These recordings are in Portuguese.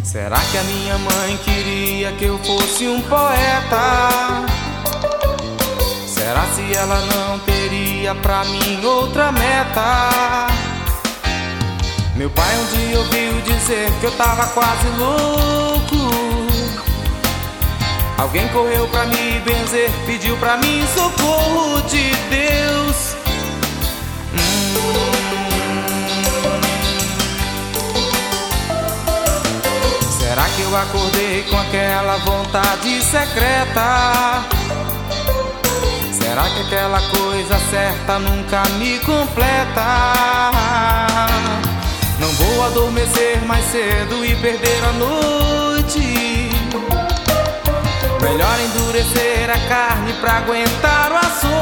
Será que a minha mãe queria que eu fosse um poeta? Será se ela não teria pra mim outra meta? Meu pai um dia ouviu dizer que eu tava quase louco. Alguém correu pra me benzer, pediu pra mim socorro de Deus. Será que eu acordei com aquela vontade secreta? Será que aquela coisa certa nunca me completa? Não vou adormecer mais cedo e perder a noite. Melhor endurecer a carne pra aguentar o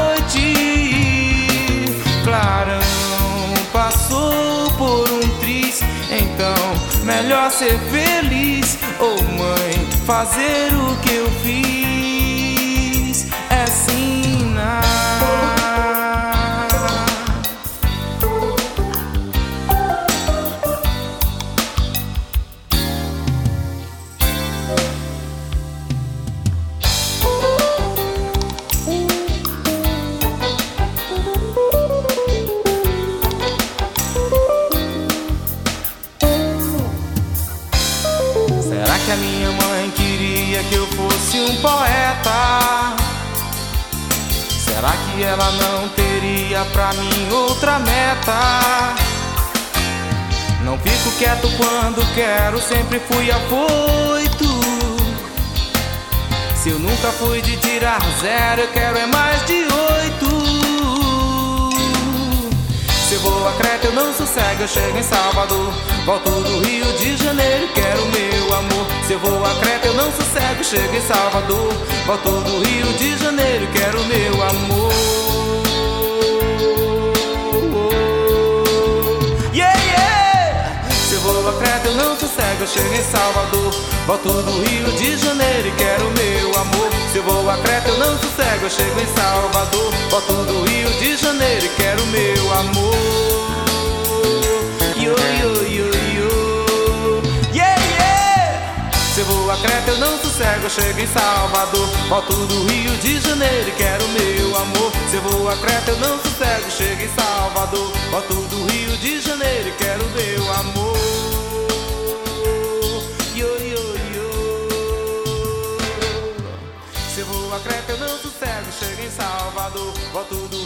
açoite. Clarão passou por um triz, então melhor ser feliz. Oh mãe, fazer o que eu fiz é ensinar. Será que a minha mãe queria que eu fosse um poeta? Será que ela não teria pra mim outra meta? Não fico quieto quando quero, sempre fui afoito. Se eu nunca fui de tirar zero, eu quero é mais de 8. Se eu vou a Creta eu não sossego, eu chego em Salvador. Volto do Rio de Janeiro, quero meu amor. Se eu vou a Creta eu não sossego, chego em Salvador. Volto do Rio de Janeiro, quero meu amor. Yeah, yeah! Se eu vou a Creta eu não sossego, eu chego em Salvador. Volto do Rio de Janeiro, quero meu amor. Se eu vou a Creta eu não sossego, eu chego em Salvador. Volto do Rio de Janeiro, quero meu amor. Yo, yo, yo, yo. Yeah, yeah! Se eu vou a Creta eu não sossego, eu chego em Salvador. Volto do Rio de Janeiro, quero meu amor. Se eu vou a Creta eu não sossego, chego em Salvador. Volto do Rio de Janeiro, quero meu amor. Yo, yo, yo. Se eu vou a Creta eu não sossego, chego em Salvador. Volto do